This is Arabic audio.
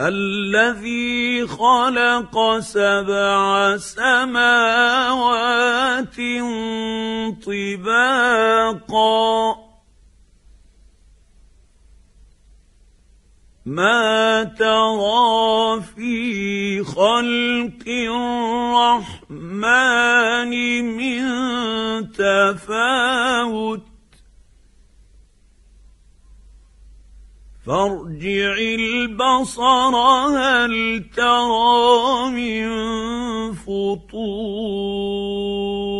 الذي خلق 7 سماوات طباقا ما ترى في خلق الرحمن من تفاوت فارجع البصر هل ترى من فطور